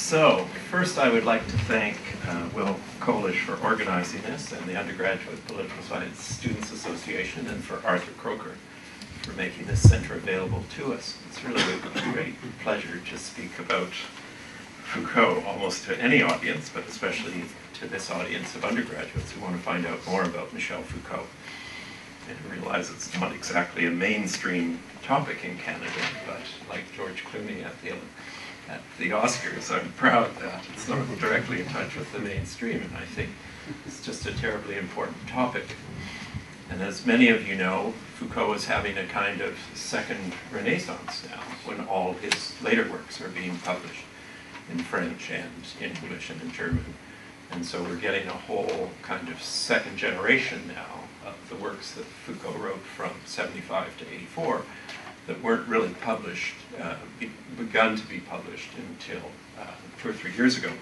So, first I would like to thank Will Kolish for organizing this, and the Undergraduate Political Science Students Association, and for Arthur Croker for making this center available to us. It's really a great pleasure to speak about Foucault, almost to any audience, but especially to this audience of undergraduates who want to find out more about Michel Foucault. And realize it's not exactly a mainstream topic in Canada, but like George Clooney at the Oscars, I'm proud that it's not directly in touch with the mainstream, and I think it's just a terribly important topic. And as many of you know, Foucault is having a kind of second renaissance now, when all his later works are being published in French and in English and in German. And so we're getting a whole kind of second generation now of the works that Foucault wrote from 75 to 84 that weren't really published, begun to be published until 2 or 3 years ago.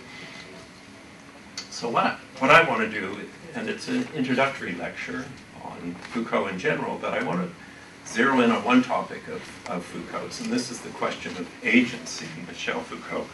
So what I want to do, and it's an introductory lecture on Foucault in general, but I want to zero in on one topic of Foucault's, and this is the question of agency in Michel Foucault.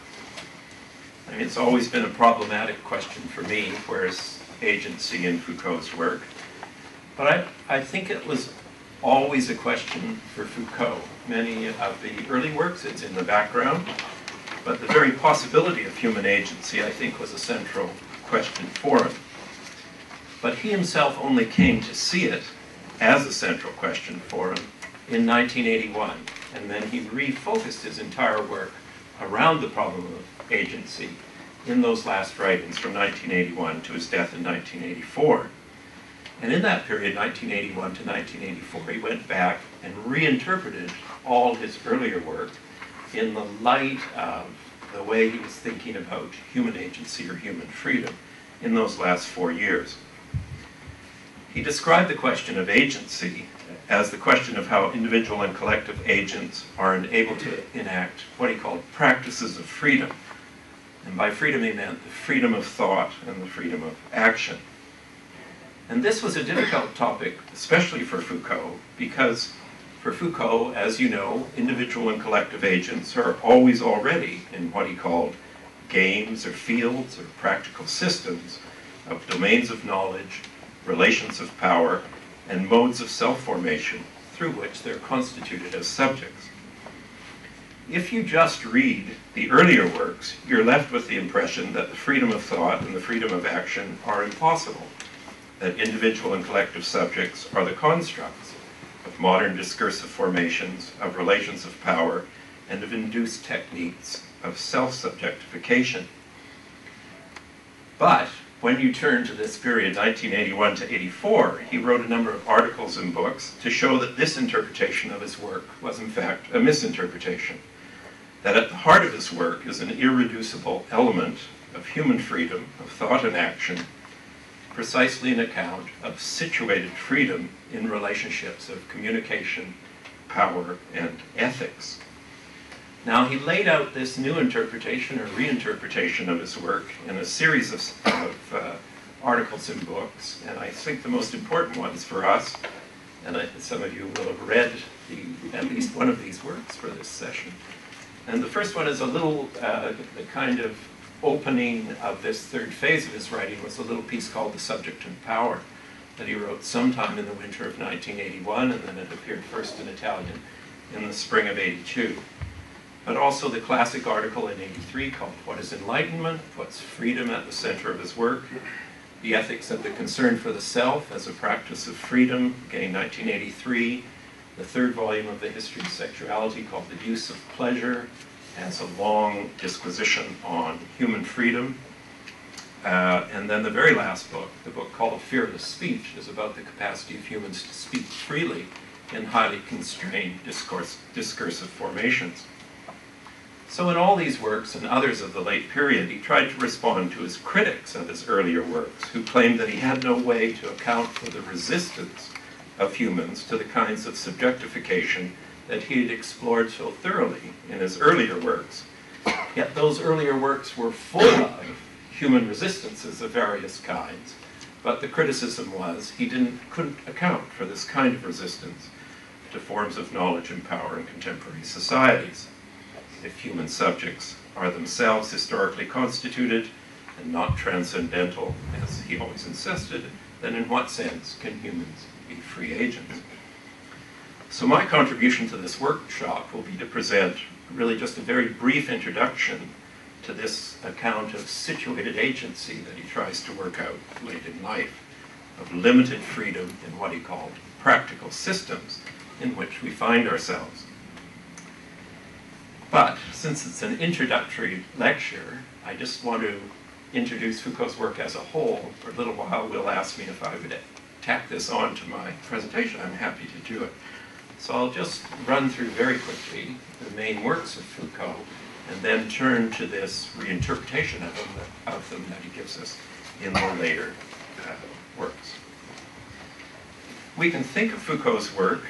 I mean, it's always been a problematic question for me, where's agency in Foucault's work? But I think it was always a question for Foucault. Many of the early works, it's in the background, but the very possibility of human agency, I think, was a central question for him. But he himself only came to see it as a central question for him in 1981, and then he refocused his entire work around the problem of agency in those last writings from 1981 to his death in 1984. And in that period, 1981 to 1984, he went back and reinterpreted all his earlier work in the light of the way he was thinking about human agency or human freedom in those last 4 years. He described the question of agency as the question of how individual and collective agents are able to enact what he called practices of freedom. And by freedom he meant the freedom of thought and the freedom of action. And this was a difficult topic, especially for Foucault, because for Foucault, as you know, individual and collective agents are always already in what he called games or fields or practical systems of domains of knowledge, relations of power, and modes of self-formation through which they're constituted as subjects. If you just read the earlier works, you're left with the impression that the freedom of thought and the freedom of action are impossible, that individual and collective subjects are the constructs of modern discursive formations, of relations of power, and of induced techniques of self-subjectification. But when you turn to this period, 1981 to 84, he wrote a number of articles and books to show that this interpretation of his work was in fact a misinterpretation, that at the heart of his work is an irreducible element of human freedom, of thought and action, precisely an account of situated freedom in relationships of communication, power, and ethics. Now, he laid out this new interpretation or reinterpretation of his work in a series of articles and books, and I think the most important ones for us, and some of you will have read at least one of these works for this session. And the first one is a little, the kind of opening of this third phase of his writing was a little piece called The Subject and Power that he wrote sometime in the winter of 1981, and then it appeared first in Italian in the spring of 82. But also the classic article in 83 called What is Enlightenment? Puts freedom at the center of his work. The Ethics of the Concern for the Self as a Practice of Freedom, again 1983. The third volume of the History of Sexuality called The Use of Pleasure, has a long disquisition on human freedom. And then the very last book, the book called A Fearless Speech, is about the capacity of humans to speak freely in highly constrained discursive formations. So in all these works and others of the late period, he tried to respond to his critics of his earlier works, who claimed that he had no way to account for the resistance of humans to the kinds of subjectification that he had explored so thoroughly in his earlier works. Yet those earlier works were full of human resistances of various kinds, but the criticism was he couldn't account for this kind of resistance to forms of knowledge and power in contemporary societies. If human subjects are themselves historically constituted and not transcendental, as he always insisted, then in what sense can humans be free agents? So my contribution to this workshop will be to present really just a very brief introduction to this account of situated agency that he tries to work out late in life, of limited freedom in what he called practical systems in which we find ourselves. But since it's an introductory lecture, I just want to introduce Foucault's work as a whole. For a little while, Will asked me if I would tack this on to my presentation. I'm happy to do it. So I'll just run through very quickly the main works of Foucault and then turn to this reinterpretation of them that he gives us in the later works. We can think of Foucault's work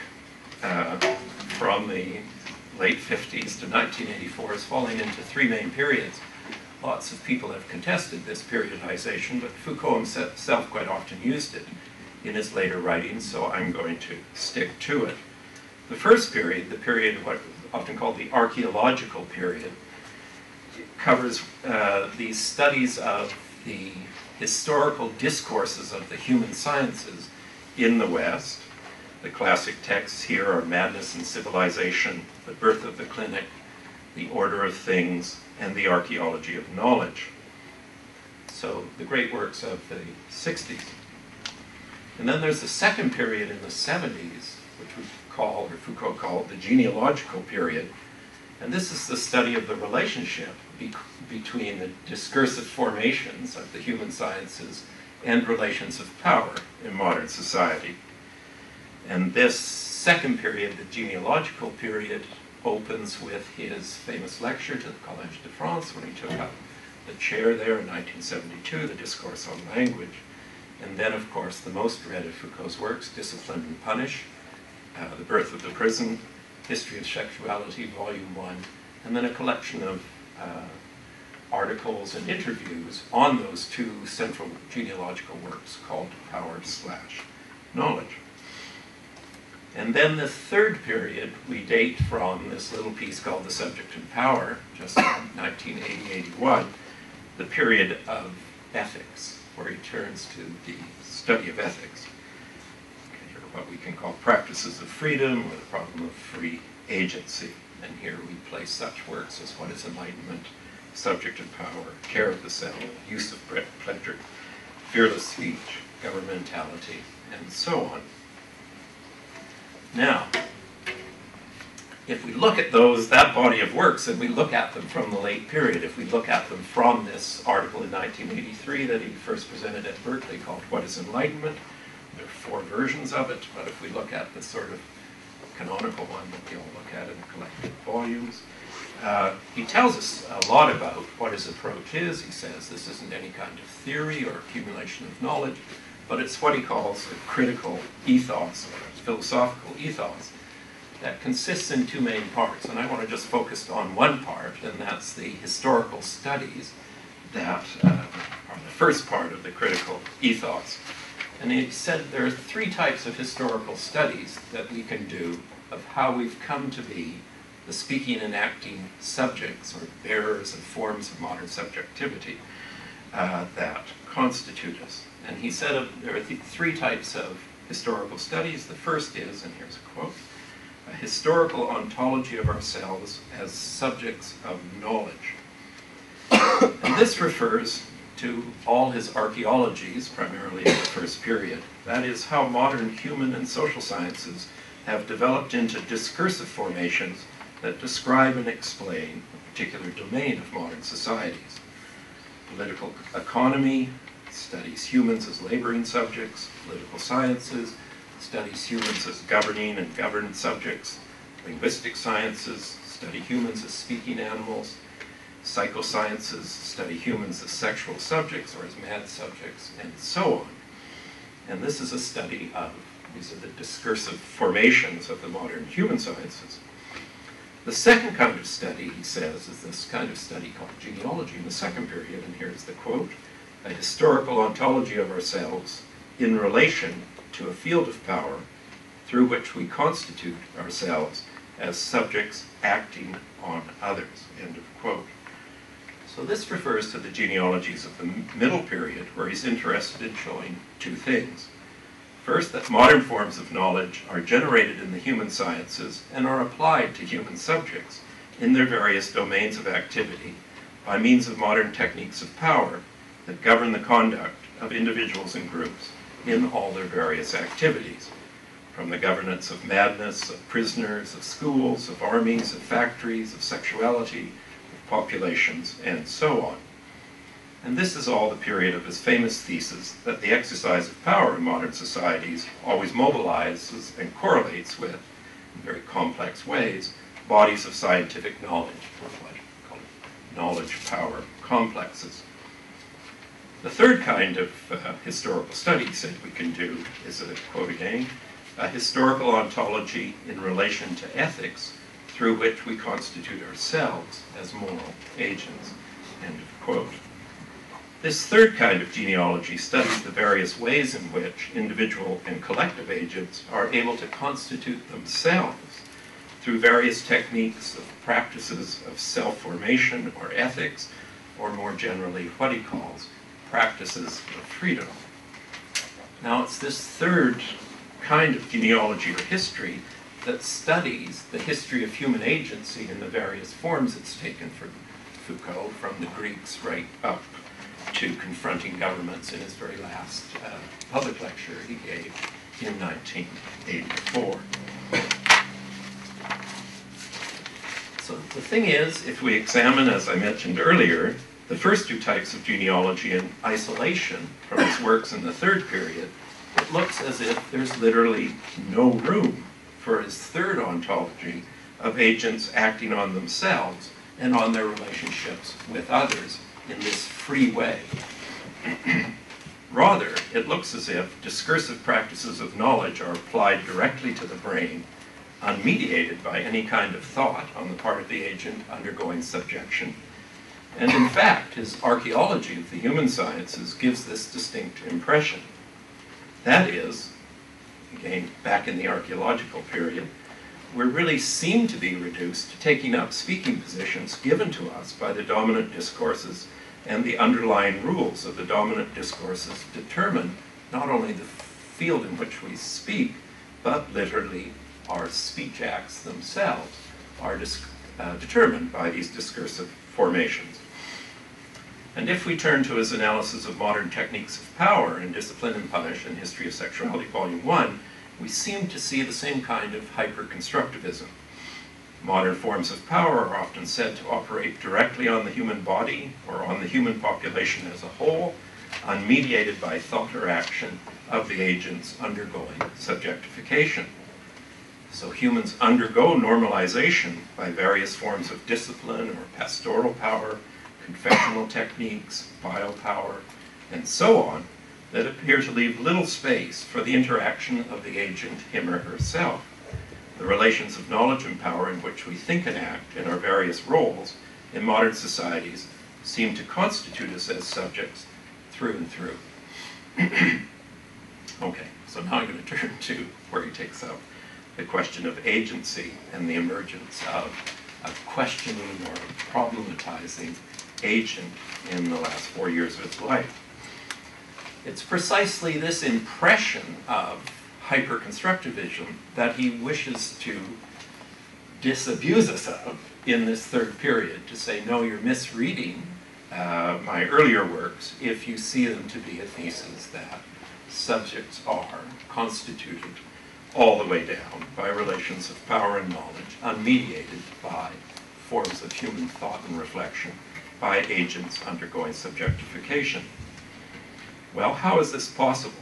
from the late 50s to 1984 as falling into three main periods. Lots of people have contested this periodization, but Foucault himself quite often used it in his later writings, so I'm going to stick to it. The first period, the period what is often called the archaeological period, covers these studies of the historical discourses of the human sciences in the West. The classic texts here are Madness and Civilization, The Birth of the Clinic, The Order of Things, and The Archaeology of Knowledge. So the great works of the 60s. And then there's the second period in the 70s, which we call, or Foucault called, the genealogical period. And this is the study of the relationship between the discursive formations of the human sciences and relations of power in modern society. And this second period, the genealogical period, opens with his famous lecture to the Collège de France when he took up the chair there in 1972, the Discourse on Language. And then, of course, the most read of Foucault's works, Discipline and Punish, The Birth of the Prison, History of Sexuality, Volume 1, and then a collection of articles and interviews on those two central genealogical works called Power/Knowledge. And then the third period we date from this little piece called The Subject and Power, just in 1980-81, the period of ethics, where he turns to the study of ethics, or what we can call practices of freedom, or the problem of free agency. And here we place such works as What is Enlightenment, Subject and Power, Care of the Self, Use of Pleasure, Fearless Speech, Governmentality, and so on. Now, if we look at that body of works, and we look at them from the late period, if we look at them from this article in 1983 that he first presented at Berkeley called What is Enlightenment, there are 4 versions of it, but if we look at the sort of canonical one that we all look at in the collected volumes, he tells us a lot about what his approach is. He says this isn't any kind of theory or accumulation of knowledge, but it's what he calls a critical ethos, or a philosophical ethos, that consists in 2 main parts. And I want to just focus on one part, and that's the historical studies that are the first part of the critical ethos. And he said there are 3 types of historical studies that we can do of how we've come to be the speaking and acting subjects, or bearers of forms of modern subjectivity that constitute us. And he said there are 3 types of historical studies. The first is, and here's a quote, a historical ontology of ourselves as subjects of knowledge. And this refers to all his archaeologies, primarily in the first period. That is how modern human and social sciences have developed into discursive formations that describe and explain a particular domain of modern societies. Political economy studies humans as laboring subjects. Political sciences studies humans as governing and governed subjects. Linguistic sciences study humans as speaking animals. Psychosciences study humans as sexual subjects or as mad subjects, and so on. And this is a study of, these are the discursive formations of the modern human sciences. The second kind of study, he says, is this kind of study called genealogy in the second period, and here's the quote, a historical ontology of ourselves in relation to a field of power through which we constitute ourselves as subjects acting on others, end of quote. So this refers to the genealogies of the middle period, where he's interested in showing two things. First, that modern forms of knowledge are generated in the human sciences and are applied to human subjects in their various domains of activity by means of modern techniques of power that govern the conduct of individuals and groups in all their various activities, from the governance of madness, of prisoners, of schools, of armies, of factories, of sexuality, of populations, and so on. And this is all the period of his famous thesis that the exercise of power in modern societies always mobilizes and correlates with, in very complex ways, bodies of scientific knowledge, or what we call knowledge-power complexes. The third kind of historical study, he said, we can do is, a quote again, a historical ontology in relation to ethics through which we constitute ourselves as moral agents, end of quote. This third kind of genealogy studies the various ways in which individual and collective agents are able to constitute themselves through various techniques of practices of self-formation or ethics, or more generally what he calls practices of freedom. Now it's this third kind of genealogy or history that studies the history of human agency in the various forms it's taken for Foucault, from the Greeks right up to confronting governments in his very last public lecture he gave in 1984. So the thing is, if we examine, as I mentioned earlier, the first two types of genealogy in isolation from his works in the third period, it looks as if there's literally no room for his third ontology of agents acting on themselves and on their relationships with others in this free way. Rather, it looks as if discursive practices of knowledge are applied directly to the brain, unmediated by any kind of thought on the part of the agent undergoing subjection. And in fact, his archaeology of the human sciences gives this distinct impression. That is, again, back in the archaeological period, we really seem to be reduced to taking up speaking positions given to us by the dominant discourses, and the underlying rules of the dominant discourses determine not only the field in which we speak, but literally our speech acts themselves are determined by these discursive formations. And if we turn to his analysis of modern techniques of power in Discipline and Punish and History of Sexuality, Volume 1, we seem to see the same kind of hyper-constructivism. Modern forms of power are often said to operate directly on the human body or on the human population as a whole, unmediated by thought or action of the agents undergoing subjectification. So humans undergo normalization by various forms of discipline or pastoral power, confessional techniques, biopower, and so on, that appear to leave little space for the interaction of the agent, him or herself. The relations of knowledge and power in which we think and act in our various roles in modern societies seem to constitute us as subjects through and through. Okay, so now I'm going to turn to where he takes up the question of agency and the emergence of a questioning or problematizing agent in the last 4 years of his life. It's precisely this impression of hyper-constructivism that he wishes to disabuse us of in this third period, to say, no, you're misreading my earlier works if you see them to be a thesis that subjects are constituted all the way down by relations of power and knowledge, unmediated by forms of human thought and reflection, by agents undergoing subjectification. Well, how is this possible?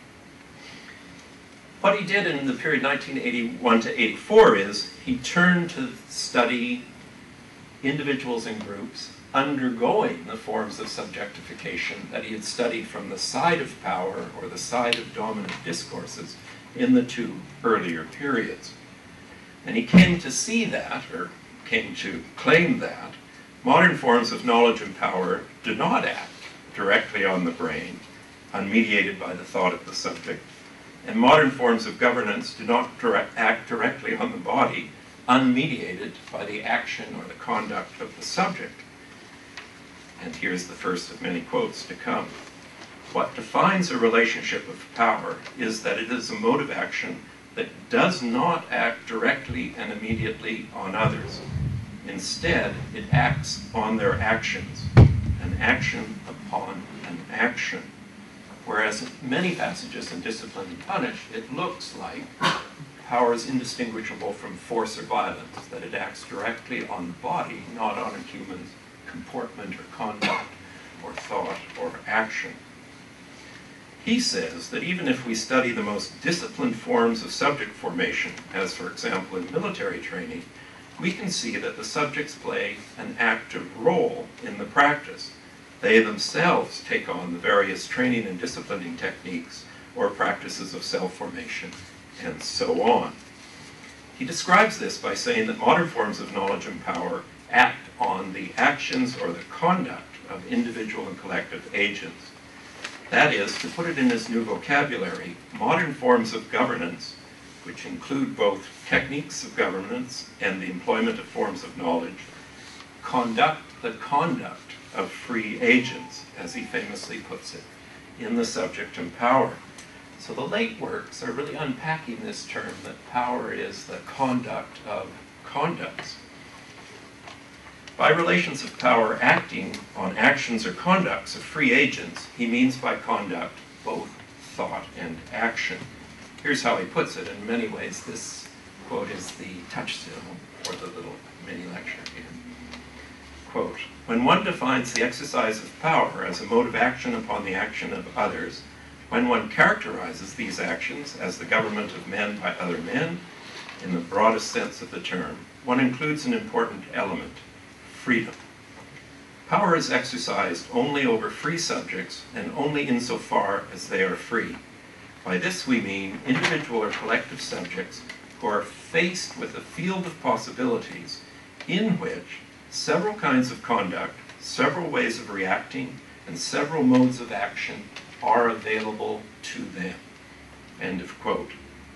What he did in the period 1981 to 84 is he turned to study individuals and groups undergoing the forms of subjectification that he had studied from the side of power or the side of dominant discourses in the two earlier periods. And he came to see that, or came to claim that, modern forms of knowledge and power do not act directly on the brain, unmediated by the thought of the subject, and modern forms of governance do not act directly on the body, unmediated by the action or the conduct of the subject. And here's the first of many quotes to come. What defines a relationship of power is that it is a mode of action that does not act directly and immediately on others. Instead, it acts on their actions, an action upon an action. Whereas in many passages in Discipline and Punish, it looks like power is indistinguishable from force or violence, that it acts directly on the body, not on a human's comportment or conduct or thought or action. He says that even if we study the most disciplined forms of subject formation, as for example in military training, we can see that the subjects play an active role in the practice. They themselves take on the various training and disciplining techniques or practices of self-formation, and so on. He describes this by saying that modern forms of knowledge and power act on the actions or the conduct of individual and collective agents. That is, to put it in his new vocabulary, modern forms of governance, which include both techniques of governance and the employment of forms of knowledge, conduct the conduct of free agents, as he famously puts it, in the subject and power. So the late works are really unpacking this term that power is the conduct of conducts. By relations of power acting on actions or conducts of free agents, he means by conduct both thought and action. Here's how he puts it. In many ways, this quote is the touchstone for the little mini lecture here. Quote, when one defines the exercise of power as a mode of action upon the action of others, when one characterizes these actions as the government of men by other men, in the broadest sense of the term, one includes an important element, freedom. Power is exercised only over free subjects and only insofar as they are free. By this we mean individual or collective subjects who are faced with a field of possibilities in which several kinds of conduct, several ways of reacting, and several modes of action are available to them. End of quote.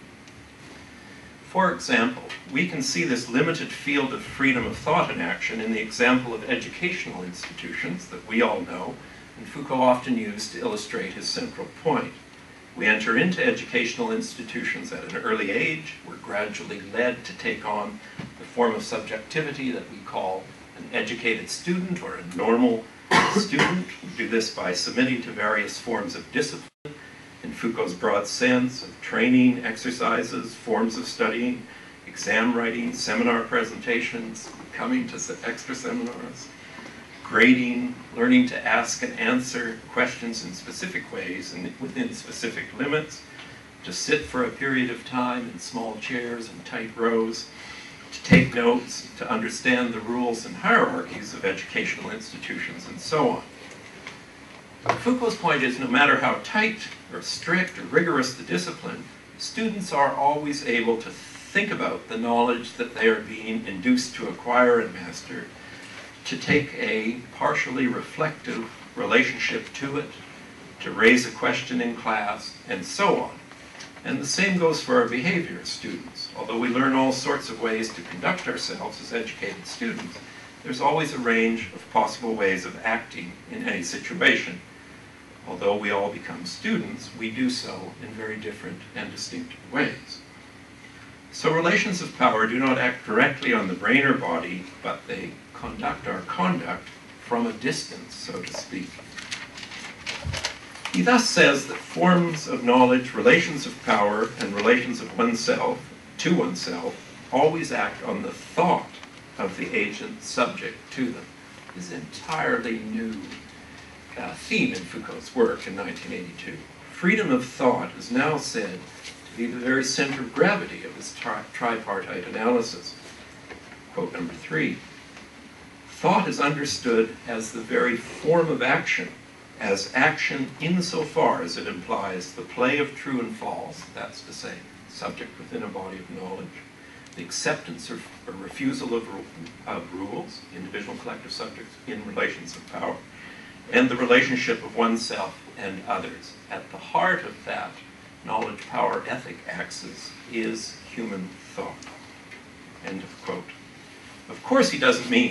For example, we can see this limited field of freedom of thought and action in the example of educational institutions that we all know, and Foucault often used to illustrate his central point. We enter into educational institutions at an early age. We're gradually led to take on the form of subjectivity that we call an educated student or a normal student. We do this by submitting to various forms of discipline in Foucault's broad sense of training, exercises, forms of studying, exam writing, seminar presentations, coming to extra seminars, grading, learning to ask and answer questions in specific ways and within specific limits, to sit for a period of time in small chairs and tight rows, to take notes, to understand the rules and hierarchies of educational institutions, and so on. Foucault's point is no matter how tight or strict or rigorous the discipline, students are always able to think about the knowledge that they are being induced to acquire and master, to take a partially reflective relationship to it, to raise a question in class, and so on. And the same goes for our behavior as students. Although we learn all sorts of ways to conduct ourselves as educated students, there's always a range of possible ways of acting in any situation. Although we all become students, we do so in very different and distinct ways. So relations of power do not act directly on the brain or body, but they conduct our conduct from a distance, so to speak. He thus says that forms of knowledge, relations of power, and relations of oneself to oneself always act on the thought of the agent subject to them. This is an entirely new theme in Foucault's work in 1982. Freedom of thought is now said to be the very center of gravity of his tripartite analysis. Quote number 3. Thought is understood as the very form of action, as action insofar as it implies the play of true and false, that's to say, subject within a body of knowledge, the acceptance or refusal of rules, individual collective subjects in relations of power, and the relationship of oneself and others. At the heart of that knowledge-power-ethic axis is human thought. End of quote. Of course he doesn't mean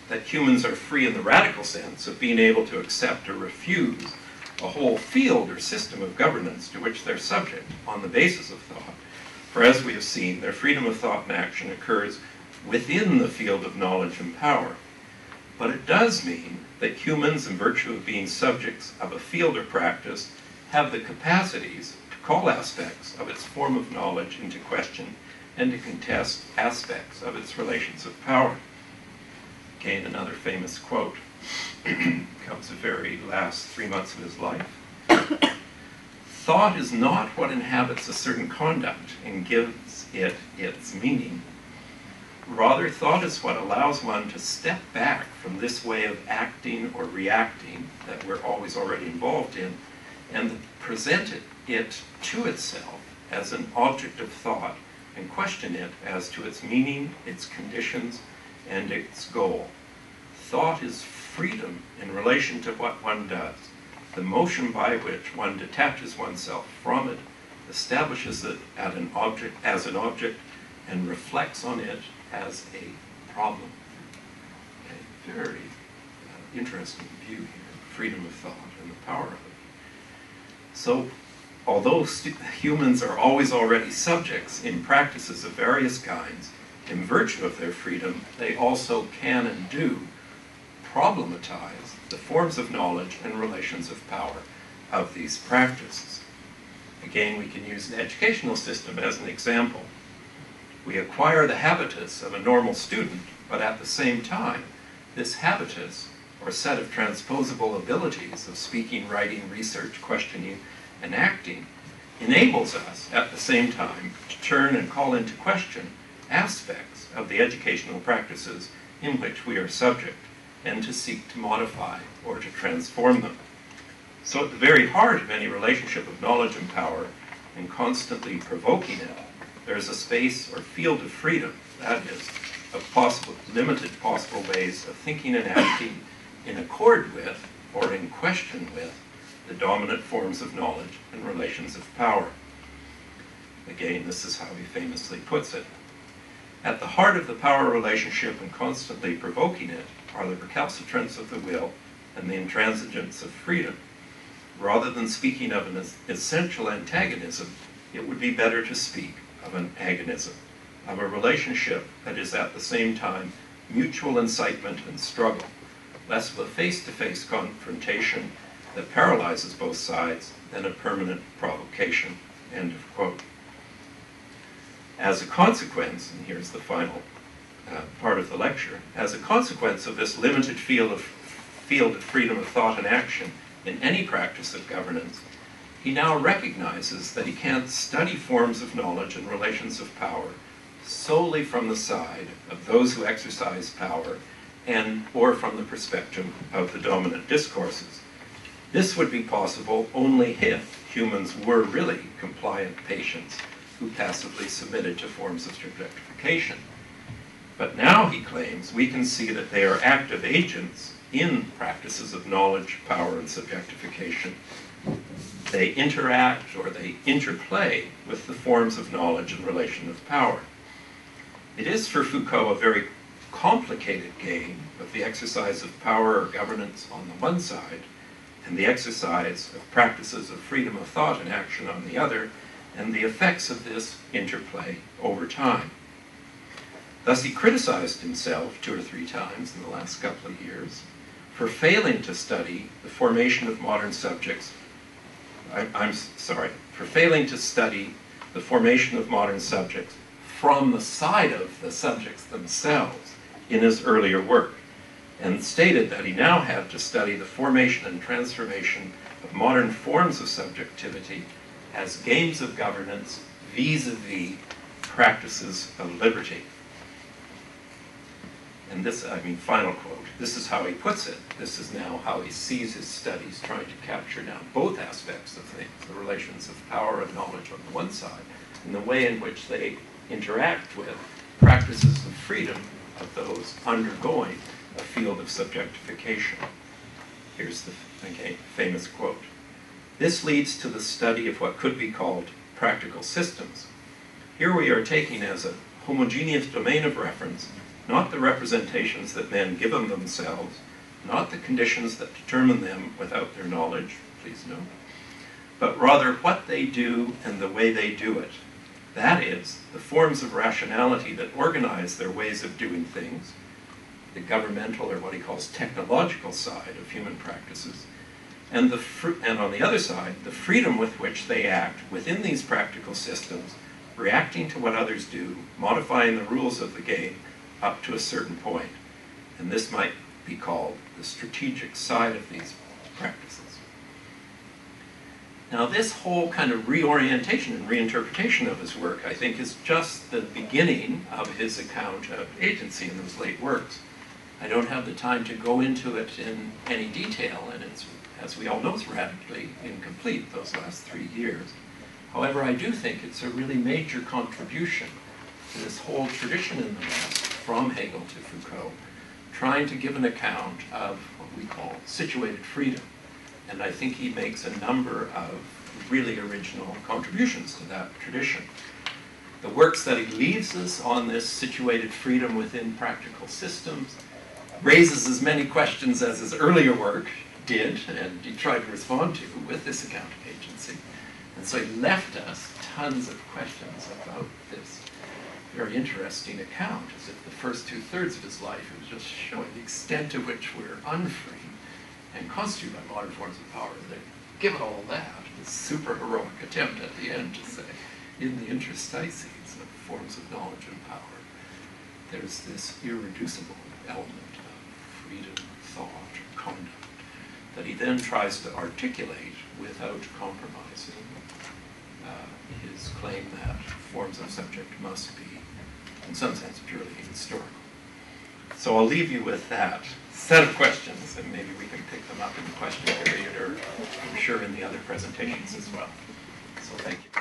that humans are free in the radical sense of being able to accept or refuse a whole field or system of governance to which they're subject on the basis of thought. For as we have seen, their freedom of thought and action occurs within the field of knowledge and power. But it does mean that humans, in virtue of being subjects of a field or practice, have the capacities to call aspects of its form of knowledge into question and to contest aspects of its relations of power. Again, another famous quote comes the very last 3 months of his life. Thought is not what inhabits a certain conduct and gives it its meaning. Rather, thought is what allows one to step back from this way of acting or reacting that we're always already involved in, and present it to itself as an object of thought and question it as to its meaning, its conditions, and its goal. Thought is freedom in relation to what one does, the motion by which one detaches oneself from it, establishes it as an object, and reflects on it as a problem. A very interesting view here, freedom of thought and the power of it. So, although humans are always already subjects in practices of various kinds, in virtue of their freedom, they also can and do problematize the forms of knowledge and relations of power of these practices. Again, we can use an educational system as an example. We acquire the habitus of a normal student, but at the same time, this habitus, or set of transposable abilities of speaking, writing, research, questioning, and acting, enables us, at the same time, to turn and call into question aspects of the educational practices in which we are subject, and to seek to modify or to transform them. So at the very heart of any relationship of knowledge and power, and constantly provoking it, there is a space or field of freedom, that is, of limited possible ways of thinking and acting in accord with, or in question with, the dominant forms of knowledge and relations of power. Again, this is how he famously puts it. At the heart of the power relationship and constantly provoking it are the recalcitrance of the will and the intransigence of freedom. Rather than speaking of an essential antagonism, it would be better to speak of an agonism, of a relationship that is at the same time mutual incitement and struggle, less of a face-to-face confrontation that paralyzes both sides than a permanent provocation. End of quote. As a consequence, and here's the final part of the lecture, as a consequence of this limited field of freedom of thought and action in any practice of governance, he now recognizes that he can't study forms of knowledge and relations of power solely from the side of those who exercise power or from the perspective of the dominant discourses. This would be possible only if humans were really compliant patients who passively submitted to forms of subjectification. But now, he claims, we can see that they are active agents in practices of knowledge, power, and subjectification. They interact or they interplay with the forms of knowledge and relation of power. It is for Foucault a very complicated game of the exercise of power or governance on the one side, and the exercise of practices of freedom of thought and action on the other, and the effects of this interplay over time. Thus, he criticized himself 2 or 3 times in the last couple of years for failing to study the formation of modern subjects. For failing to study the formation of modern subjects from the side of the subjects themselves in his earlier work, and stated that he now had to study the formation and transformation of modern forms of subjectivity as games of governance vis-a-vis practices of liberty. And this, final quote, this is how he puts it. This is now how he sees his studies, trying to capture now both aspects of things, the relations of power and knowledge on the one side, and the way in which they interact with practices of freedom of those undergoing a field of subjectification. Here's the, again, famous quote. This leads to the study of what could be called practical systems. Here we are taking as a homogeneous domain of reference not the representations that men give of themselves, not the conditions that determine them without their knowledge, please note, but rather what they do and the way they do it. That is, the forms of rationality that organize their ways of doing things, the governmental or what he calls technological side of human practices, and on the other side, the freedom with which they act within these practical systems, reacting to what others do, modifying the rules of the game up to a certain point. And this might be called the strategic side of these practices. Now this whole kind of reorientation and reinterpretation of his work, I think, is just the beginning of his account of agency in those late works. I don't have the time to go into it in any detail, and it's, as we all know, it's radically incomplete, those last 3 years. However, I do think it's a really major contribution to this whole tradition in the West, from Hegel to Foucault, trying to give an account of what we call situated freedom. And I think he makes a number of really original contributions to that tradition. The works that he leaves us on this situated freedom within practical systems raises as many questions as his earlier work did, and he tried to respond to with this account of agency. And so he left us tons of questions about this very interesting account, as if the first 2/3 of his life was just showing the extent to which we're unfree and constituted by modern forms of power. That, given all that, this super heroic attempt at the end to say, in the interstices of forms of knowledge and power, there's this irreducible element of freedom, thought, conduct, that he then tries to articulate without compromising his claim that forms of subject must be, in some sense, purely historical. So I'll leave you with that set of questions, and maybe we can pick them up in the question period, or I'm sure in the other presentations as well. So thank you.